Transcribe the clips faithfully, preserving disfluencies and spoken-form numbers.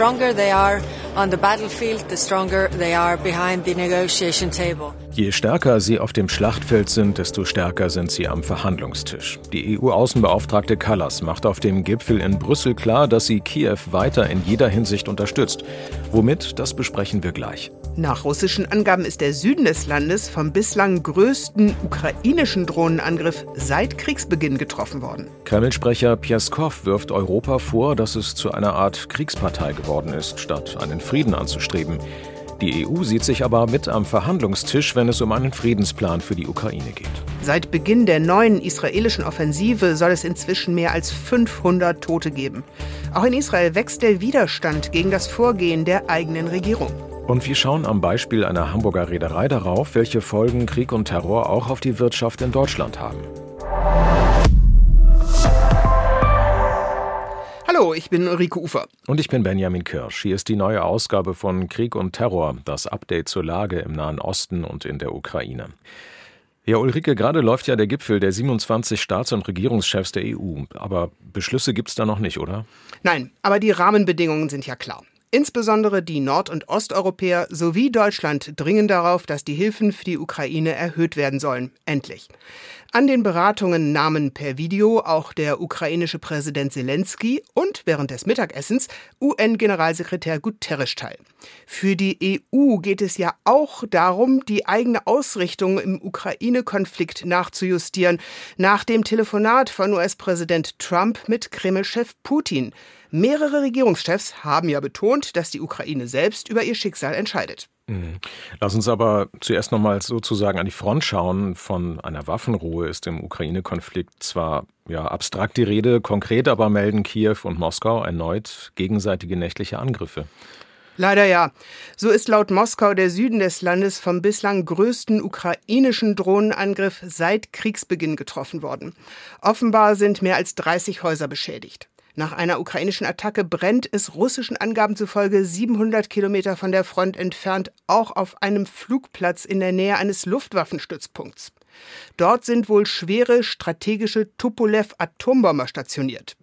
stronger they are on the battlefield, the stronger they are behind the negotiation table. Je stärker sie auf dem Schlachtfeld sind, desto stärker sind sie am Verhandlungstisch. Die E U-Außenbeauftragte Kallas macht auf dem Gipfel in Brüssel klar, dass sie Kiew weiter in jeder Hinsicht unterstützt. Womit, das besprechen wir gleich. Nach russischen Angaben ist der Süden des Landes vom bislang größten ukrainischen Drohnenangriff seit Kriegsbeginn getroffen worden. Kreml-Sprecher Pjeskow wirft Europa vor, dass es zu einer Art Kriegspartei geworden ist, statt einen Frieden anzustreben. Die E U sieht sich aber mit am Verhandlungstisch, wenn es um einen Friedensplan für die Ukraine geht. Seit Beginn der neuen israelischen Offensive soll es inzwischen mehr als fünfhundert Tote geben. Auch in Israel wächst der Widerstand gegen das Vorgehen der eigenen Regierung. Und wir schauen am Beispiel einer Hamburger Reederei darauf, welche Folgen Krieg und Terror auch auf die Wirtschaft in Deutschland haben. Hallo, ich bin Ulrike Ufer. Und ich bin Benjamin Kirsch. Hier ist die neue Ausgabe von Krieg und Terror, das Update zur Lage im Nahen Osten und in der Ukraine. Ja, Ulrike, gerade läuft ja der Gipfel der siebenundzwanzig Staats- und Regierungschefs der E U. Aber Beschlüsse gibt's da noch nicht, oder? Nein, aber die Rahmenbedingungen sind ja klar. Insbesondere die Nord- und Osteuropäer sowie Deutschland dringen darauf, dass die Hilfen für die Ukraine erhöht werden sollen. Endlich. An den Beratungen nahmen per Video auch der ukrainische Präsident Selenskyj und während des Mittagessens U N-Generalsekretär Guterres teil. Für die E U geht es ja auch darum, die eigene Ausrichtung im Ukraine-Konflikt nachzujustieren, nach dem Telefonat von U S-Präsident Trump mit Kreml-Chef Putin. Mehrere Regierungschefs haben ja betont, dass die Ukraine selbst über ihr Schicksal entscheidet. Lass uns aber zuerst noch mal sozusagen an die Front schauen. Von einer Waffenruhe ist im Ukraine-Konflikt zwar ja, abstrakt die Rede, konkret aber melden Kiew und Moskau erneut gegenseitige nächtliche Angriffe. Leider ja. So ist laut Moskau der Süden des Landes vom bislang größten ukrainischen Drohnenangriff seit Kriegsbeginn getroffen worden. Offenbar sind mehr als dreißig Häuser beschädigt. Nach einer ukrainischen Attacke brennt es russischen Angaben zufolge siebenhundert Kilometer von der Front entfernt auch auf einem Flugplatz in der Nähe eines Luftwaffenstützpunkts. Dort sind wohl schwere strategische Tupolew-Atombomber stationiert.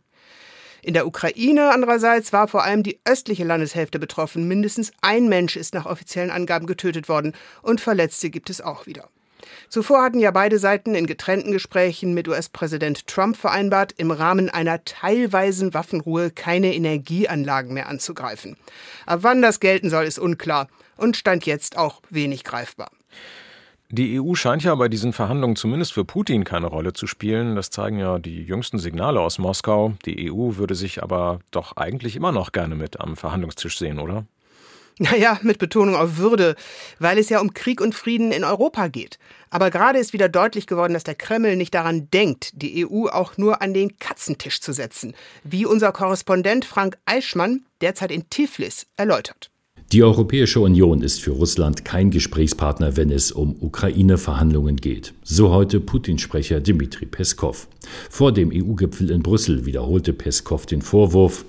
In der Ukraine andererseits war vor allem die östliche Landeshälfte betroffen. Mindestens ein Mensch ist nach offiziellen Angaben getötet worden und Verletzte gibt es auch wieder. Zuvor hatten ja beide Seiten in getrennten Gesprächen mit U S-Präsident Trump vereinbart, im Rahmen einer teilweisen Waffenruhe keine Energieanlagen mehr anzugreifen. Ab wann das gelten soll, ist unklar und stand jetzt auch wenig greifbar. Die E U scheint ja bei diesen Verhandlungen zumindest für Putin keine Rolle zu spielen. Das zeigen ja die jüngsten Signale aus Moskau. Die E U würde sich aber doch eigentlich immer noch gerne mit am Verhandlungstisch sehen, oder? Naja, mit Betonung auf Würde, weil es ja um Krieg und Frieden in Europa geht. Aber gerade ist wieder deutlich geworden, dass der Kreml nicht daran denkt, die E U auch nur an den Katzentisch zu setzen, wie unser Korrespondent Frank Eichmann derzeit in Tiflis erläutert. Die Europäische Union ist für Russland kein Gesprächspartner, wenn es um Ukraine-Verhandlungen geht. So heute Putin-Sprecher Dmitri Peskow. Vor dem E U-Gipfel in Brüssel wiederholte Peskow den Vorwurf: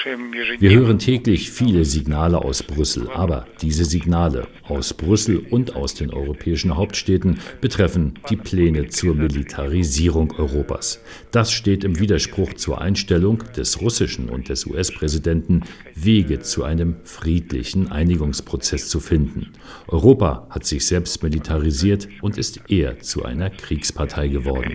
Wir hören täglich viele Signale aus Brüssel, aber diese Signale aus Brüssel und aus den europäischen Hauptstädten betreffen die Pläne zur Militarisierung Europas. Das steht im Widerspruch zur Einstellung des russischen und des U S-Präsidenten, Wege zu einem friedlichen Einigungsprozess zu finden. Europa hat sich selbst militarisiert und ist eher zu einer Kriegspartei geworden.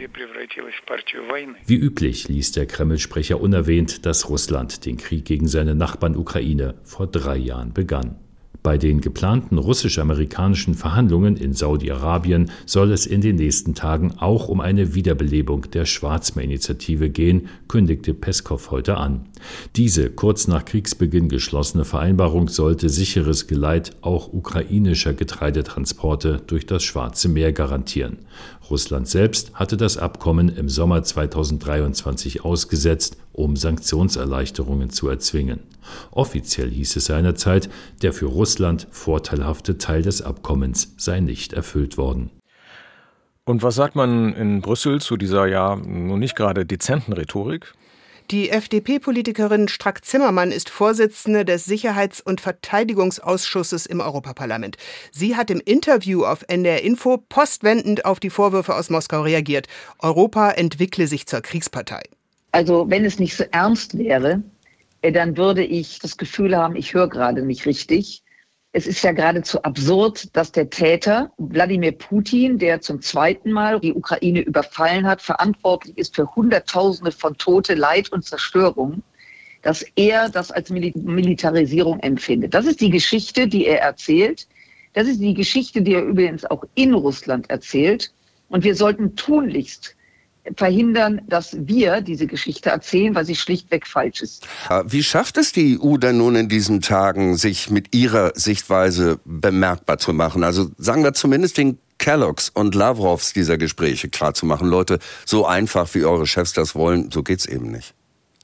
Wie üblich ließ der Kreml-Sprecher unerwähnt, dass Russland den Krieg gegen seine Nachbarn Ukraine vor drei Jahren begann. Bei den geplanten russisch-amerikanischen Verhandlungen in Saudi-Arabien soll es in den nächsten Tagen auch um eine Wiederbelebung der Schwarzmeer-Initiative gehen, kündigte Peskow heute an. Diese kurz nach Kriegsbeginn geschlossene Vereinbarung sollte sicheres Geleit auch ukrainischer Getreidetransporte durch das Schwarze Meer garantieren. Russland selbst hatte das Abkommen im Sommer zweitausenddreiundzwanzig ausgesetzt, um Sanktionserleichterungen zu erzwingen. Offiziell hieß es seinerzeit, der für Russland vorteilhafte Teil des Abkommens sei nicht erfüllt worden. Und was sagt man in Brüssel zu dieser ja nun nicht gerade dezenten Rhetorik? Die F D P-Politikerin Strack-Zimmermann ist Vorsitzende des Sicherheits- und Verteidigungsausschusses im Europaparlament. Sie hat im Interview auf N D R Info postwendend auf die Vorwürfe aus Moskau reagiert. Europa entwickle sich zur Kriegspartei. Also wenn es nicht so ernst wäre, dann würde ich das Gefühl haben, ich höre gerade nicht richtig. Es ist ja geradezu absurd, dass der Täter, Wladimir Putin, der zum zweiten Mal die Ukraine überfallen hat, verantwortlich ist für Hunderttausende von Tote, Leid und Zerstörung, dass er das als Militarisierung empfindet. Das ist die Geschichte, die er erzählt. Das ist die Geschichte, die er übrigens auch in Russland erzählt. Und wir sollten tunlichst verhindern, dass wir diese Geschichte erzählen, weil sie schlichtweg falsch ist. Wie schafft es die E U denn nun in diesen Tagen, sich mit ihrer Sichtweise bemerkbar zu machen? Also sagen wir zumindest den Kelloggs und Lavrovs dieser Gespräche klarzumachen. Leute, so einfach wie eure Chefs das wollen, so geht's eben nicht.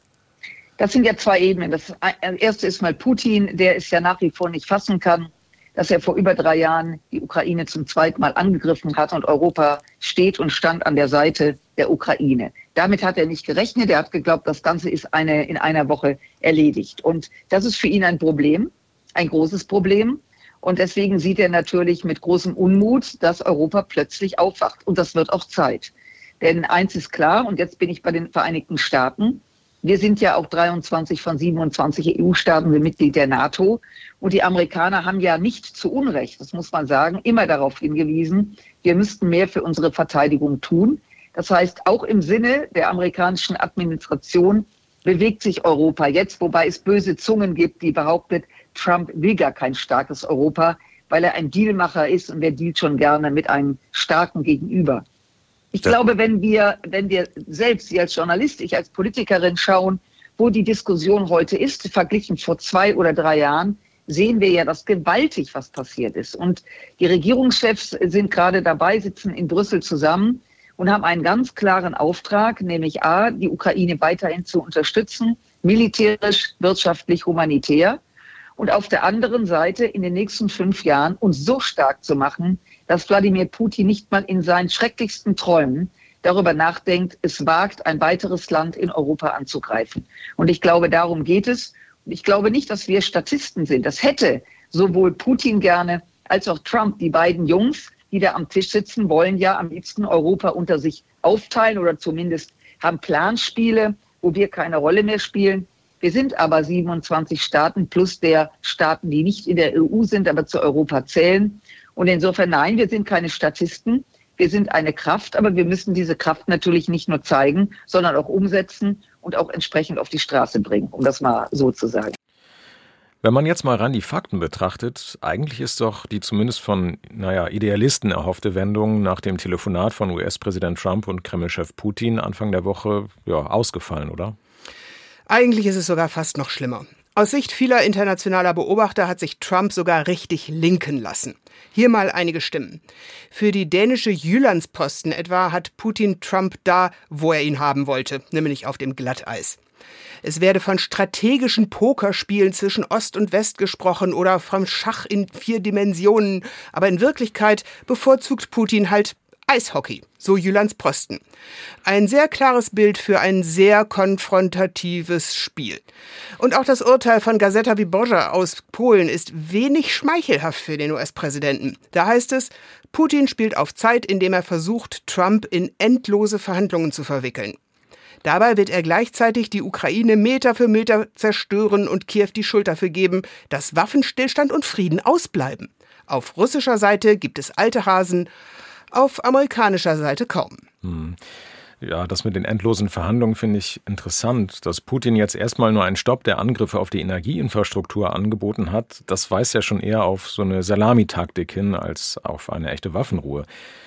Das sind ja zwei Ebenen. Das erste ist mal Putin, der es ja nach wie vor nicht fassen kann, dass er vor über drei Jahren die Ukraine zum zweiten Mal angegriffen hat und Europa steht und stand an der Seite der Ukraine. Damit hat er nicht gerechnet. Er hat geglaubt, das Ganze ist eine, in einer Woche erledigt. Und das ist für ihn ein Problem, ein großes Problem. Und deswegen sieht er natürlich mit großem Unmut, dass Europa plötzlich aufwacht. Und das wird auch Zeit. Denn eins ist klar, und jetzt bin ich bei den Vereinigten Staaten, wir sind ja auch dreiundzwanzig von siebenundzwanzig E U-Staaten, sind Mitglied der NATO. Und die Amerikaner haben ja nicht zu Unrecht, das muss man sagen, immer darauf hingewiesen, wir müssten mehr für unsere Verteidigung tun. Das heißt, auch im Sinne der amerikanischen Administration bewegt sich Europa jetzt, wobei es böse Zungen gibt, die behauptet, Trump will gar kein starkes Europa, weil er ein Dealmacher ist und wer dealt schon gerne mit einem starken Gegenüber. Ich ja. glaube, wenn wir, wenn wir selbst, Sie als Journalist, ich als Politikerin schauen, wo die Diskussion heute ist, verglichen vor zwei oder drei Jahren, sehen wir ja, dass gewaltig was passiert ist. Und die Regierungschefs sind gerade dabei, sitzen in Brüssel zusammen und haben einen ganz klaren Auftrag, nämlich A, die Ukraine weiterhin zu unterstützen, militärisch, wirtschaftlich, humanitär. Und auf der anderen Seite in den nächsten fünf Jahren uns so stark zu machen, dass Wladimir Putin nicht mal in seinen schrecklichsten Träumen darüber nachdenkt, es wagt, ein weiteres Land in Europa anzugreifen. Und ich glaube, darum geht es. Und ich glaube nicht, dass wir Statisten sind. Das hätte sowohl Putin gerne als auch Trump, die beiden Jungs, die da am Tisch sitzen, wollen ja am liebsten Europa unter sich aufteilen oder zumindest haben Planspiele, wo wir keine Rolle mehr spielen. Wir sind aber siebenundzwanzig Staaten plus der Staaten, die nicht in der E U sind, aber zu Europa zählen. Und insofern, nein, wir sind keine Statisten. Wir sind eine Kraft, aber wir müssen diese Kraft natürlich nicht nur zeigen, sondern auch umsetzen und auch entsprechend auf die Straße bringen, um das mal so zu sagen. Wenn man jetzt mal rein die Fakten betrachtet, eigentlich ist doch die zumindest von, naja, Idealisten erhoffte Wendung nach dem Telefonat von U S-Präsident Trump und Kremlchef Putin Anfang der Woche ja, ausgefallen, oder? Eigentlich ist es sogar fast noch schlimmer. Aus Sicht vieler internationaler Beobachter hat sich Trump sogar richtig linken lassen. Hier mal einige Stimmen. Für die dänische Jyllands-Posten etwa hat Putin Trump da, wo er ihn haben wollte, nämlich auf dem Glatteis. Es werde von strategischen Pokerspielen zwischen Ost und West gesprochen oder vom Schach in vier Dimensionen. Aber in Wirklichkeit bevorzugt Putin halt Eishockey, so Jyllands Posten. Ein sehr klares Bild für ein sehr konfrontatives Spiel. Und auch das Urteil von Gazeta Wyborcza aus Polen ist wenig schmeichelhaft für den U S-Präsidenten. Da heißt es, Putin spielt auf Zeit, indem er versucht, Trump in endlose Verhandlungen zu verwickeln. Dabei wird er gleichzeitig die Ukraine Meter für Meter zerstören und Kiew die Schuld dafür geben, dass Waffenstillstand und Frieden ausbleiben. Auf russischer Seite gibt es alte Hasen, auf amerikanischer Seite kaum. Hm. Ja, das mit den endlosen Verhandlungen finde ich interessant. Dass Putin jetzt erstmal nur einen Stopp der Angriffe auf die Energieinfrastruktur angeboten hat, das weist ja schon eher auf so eine Salamitaktik hin als auf eine echte Waffenruhe.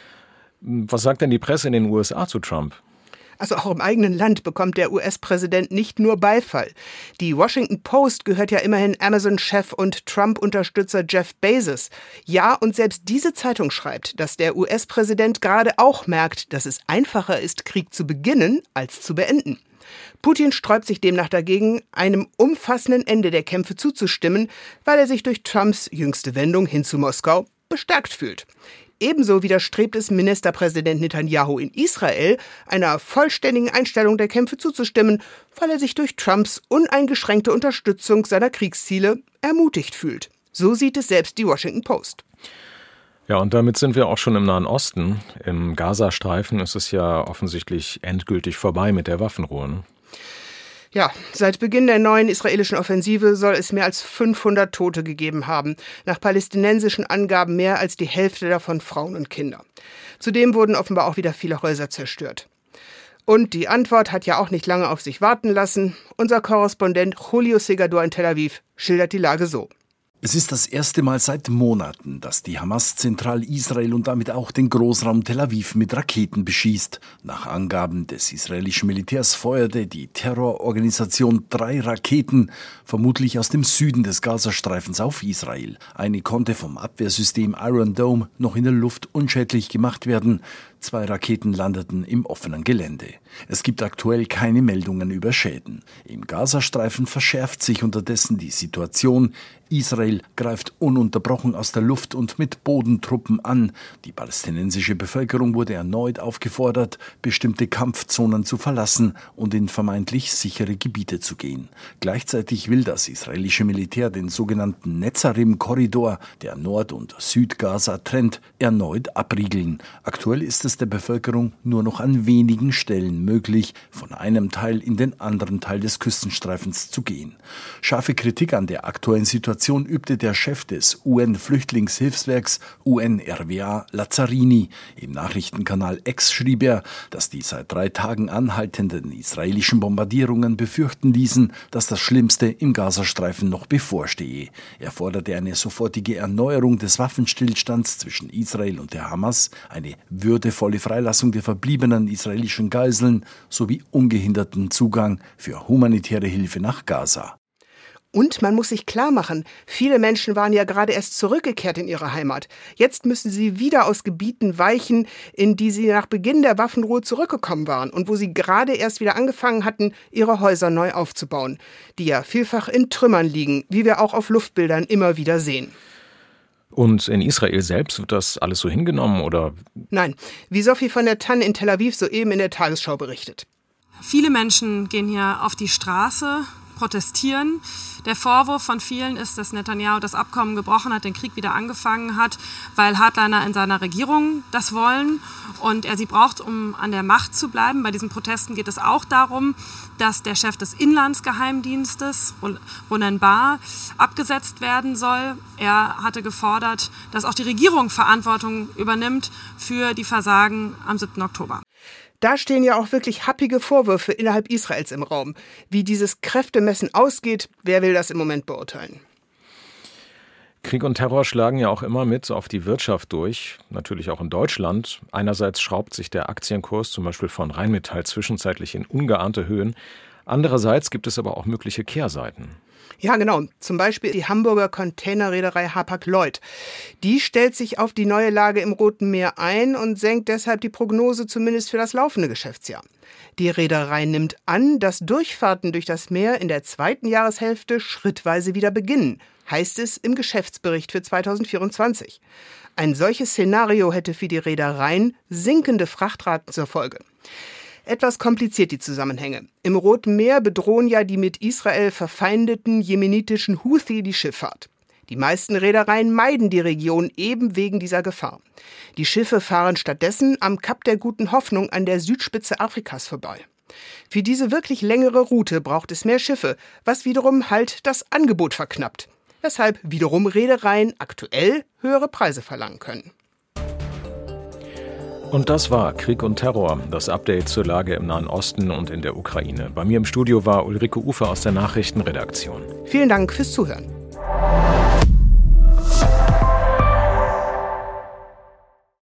Was sagt denn die Presse in den U S A zu Trump? Also auch im eigenen Land bekommt der U S-Präsident nicht nur Beifall. Die Washington Post gehört ja immerhin Amazon-Chef und Trump-Unterstützer Jeff Bezos. Ja, und selbst diese Zeitung schreibt, dass der U S-Präsident gerade auch merkt, dass es einfacher ist, Krieg zu beginnen, als zu beenden. Putin sträubt sich demnach dagegen, einem umfassenden Ende der Kämpfe zuzustimmen, weil er sich durch Trumps jüngste Wendung hin zu Moskau bestärkt fühlt. Ebenso widerstrebt es Ministerpräsident Netanyahu in Israel, einer vollständigen Einstellung der Kämpfe zuzustimmen, weil er sich durch Trumps uneingeschränkte Unterstützung seiner Kriegsziele ermutigt fühlt. So sieht es selbst die Washington Post. Ja, und damit sind wir auch schon im Nahen Osten. Im Gazastreifen ist es ja offensichtlich endgültig vorbei mit der Waffenruhe. Ja, seit Beginn der neuen israelischen Offensive soll es mehr als fünfhundert Tote gegeben haben. Nach palästinensischen Angaben mehr als die Hälfte davon Frauen und Kinder. Zudem wurden offenbar auch wieder viele Häuser zerstört. Und die Antwort hat ja auch nicht lange auf sich warten lassen. Unser Korrespondent Julio Segador in Tel Aviv schildert die Lage so. Es ist das erste Mal seit Monaten, dass die Hamas Zentral-Israel und damit auch den Großraum Tel Aviv mit Raketen beschießt. Nach Angaben des israelischen Militärs feuerte die Terrororganisation drei Raketen, vermutlich aus dem Süden des Gazastreifens, auf Israel. Eine konnte vom Abwehrsystem Iron Dome noch in der Luft unschädlich gemacht werden. Zwei Raketen landeten im offenen Gelände. Es gibt aktuell keine Meldungen über Schäden. Im Gazastreifen verschärft sich unterdessen die Situation. Israel greift ununterbrochen aus der Luft und mit Bodentruppen an. Die palästinensische Bevölkerung wurde erneut aufgefordert, bestimmte Kampfzonen zu verlassen und in vermeintlich sichere Gebiete zu gehen. Gleichzeitig will das israelische Militär den sogenannten Netzarim-Korridor, der Nord- und Südgaza trennt, erneut abriegeln. Aktuell ist es der Bevölkerung nur noch an wenigen Stellen möglich, von einem Teil in den anderen Teil des Küstenstreifens zu gehen. Scharfe Kritik an der aktuellen Situation übte der Chef des U N-Flüchtlingshilfswerks U N R W A, Lazzarini. Im Nachrichtenkanal X schrieb er, dass die seit drei Tagen anhaltenden israelischen Bombardierungen befürchten ließen, dass das Schlimmste im Gazastreifen noch bevorstehe. Er forderte eine sofortige Erneuerung des Waffenstillstands zwischen Israel und der Hamas, eine würdevolle Freilassung der verbliebenen israelischen Geiseln sowie ungehinderten Zugang für humanitäre Hilfe nach Gaza. Und man muss sich klar machen, viele Menschen waren ja gerade erst zurückgekehrt in ihre Heimat. Jetzt müssen sie wieder aus Gebieten weichen, in die sie nach Beginn der Waffenruhe zurückgekommen waren und wo sie gerade erst wieder angefangen hatten, ihre Häuser neu aufzubauen, die ja vielfach in Trümmern liegen, wie wir auch auf Luftbildern immer wieder sehen. Und in Israel selbst wird das alles so hingenommen, oder? Nein, wie Sophie von der Tann in Tel Aviv soeben in der Tagesschau berichtet. Viele Menschen gehen hier auf die Straße, protestieren. Der Vorwurf von vielen ist, dass Netanyahu das Abkommen gebrochen hat, den Krieg wieder angefangen hat, weil Hardliner in seiner Regierung das wollen und er sie braucht, um an der Macht zu bleiben. Bei diesen Protesten geht es auch darum, dass der Chef des Inlandsgeheimdienstes, Ronen Bar, abgesetzt werden soll. Er hatte gefordert, dass auch die Regierung Verantwortung übernimmt für die Versagen am siebten Oktober. Da stehen ja auch wirklich happige Vorwürfe innerhalb Israels im Raum. Wie dieses Kräftemessen ausgeht, wer will das im Moment beurteilen? Krieg und Terror schlagen ja auch immer mit auf die Wirtschaft durch, natürlich auch in Deutschland. Einerseits schraubt sich der Aktienkurs zum Beispiel von Rheinmetall zwischenzeitlich in ungeahnte Höhen. Andererseits gibt es aber auch mögliche Kehrseiten. Ja, genau. Zum Beispiel die Hamburger Containerreederei Hapag-Lloyd. Die stellt sich auf die neue Lage im Roten Meer ein und senkt deshalb die Prognose zumindest für das laufende Geschäftsjahr. Die Reederei nimmt an, dass Durchfahrten durch das Meer in der zweiten Jahreshälfte schrittweise wieder beginnen, heißt es im Geschäftsbericht für zweitausendvierundzwanzig. Ein solches Szenario hätte für die Reedereien sinkende Frachtraten zur Folge. Etwas kompliziert die Zusammenhänge. Im Roten Meer bedrohen ja die mit Israel verfeindeten jemenitischen Houthi die Schifffahrt. Die meisten Reedereien meiden die Region eben wegen dieser Gefahr. Die Schiffe fahren stattdessen am Kap der Guten Hoffnung an der Südspitze Afrikas vorbei. Für diese wirklich längere Route braucht es mehr Schiffe, was wiederum halt das Angebot verknappt. Weshalb wiederum Reedereien aktuell höhere Preise verlangen können. Und das war Krieg und Terror, das Update zur Lage im Nahen Osten und in der Ukraine. Bei mir im Studio war Ulrike Ufer aus der Nachrichtenredaktion. Vielen Dank fürs Zuhören.